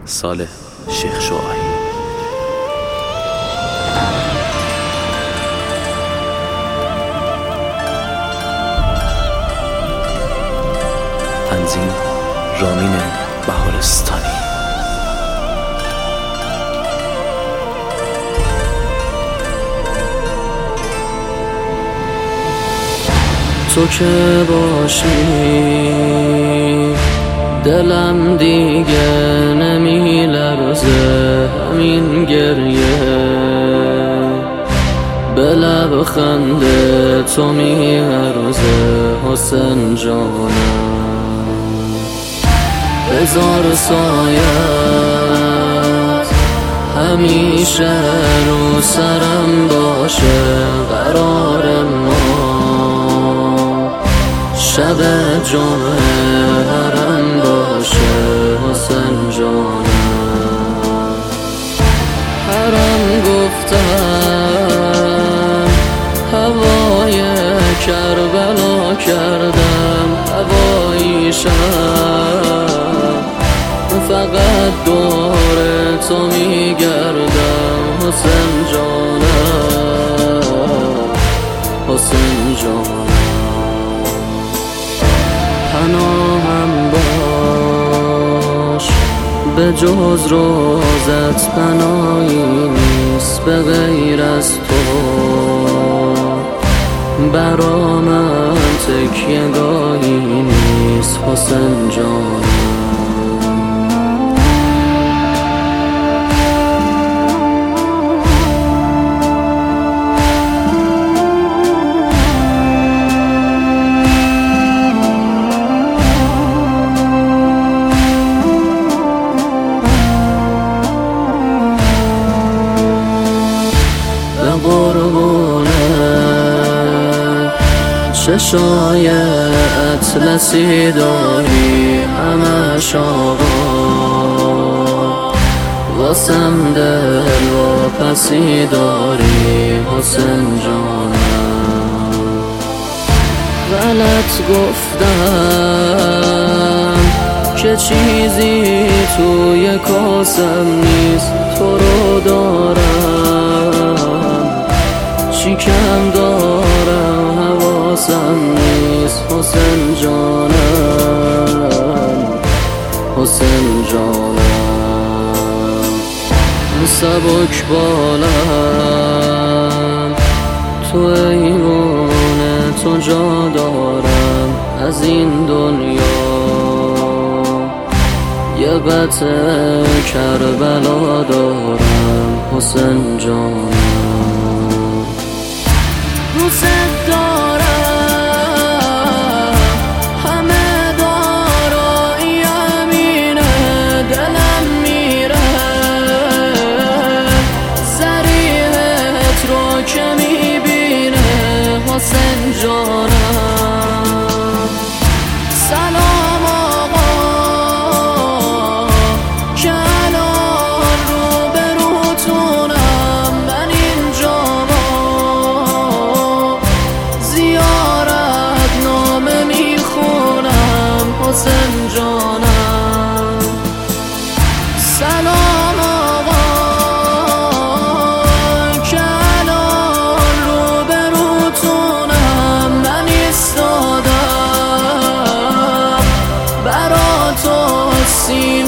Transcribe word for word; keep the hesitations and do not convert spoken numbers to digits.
صالح شیخ شعاعی. تنظیم رامین بهارستانی. تو که باشی دلم دیگه نمی لرزه، همین گریه به لبخند تو می ارزه. حسین جانم بذار سایت همیشه رو سرم باشه، قرار ما شب جمعه حرم باشه. حسین جانم حرم گفتم هوای کربلا کردم، هوایی شب فقط دور تو میگردم. حسین جانم حسین جانم پناهم باش، به جز روزت پناهی نیست به غیر از تو. برا من تکیه گاهی نیست. حسین جانم چشای اطلسی داری همش آقا، واسم دل و پسی داری. حسین جانم غلط گفتم که چیزی توی کاسم نیست، تو رو دارم چی کم دارم حواسم نیست. حسین جانم حسین جانم سبک بالم تو ایوان تو جا دارم از این دنیا، یه قطعه کربلا دارم. حسین جانم دوست دارم، همه دارایی امینه، دلم میره زریحت رو که میبینه. حسین جانم سلام آقا که الان رو به روتونم، من اینجا زیارت نامه میخونم. حسین جانم سلام آقا که الان رو به روتونم، من ایستادم برا تو.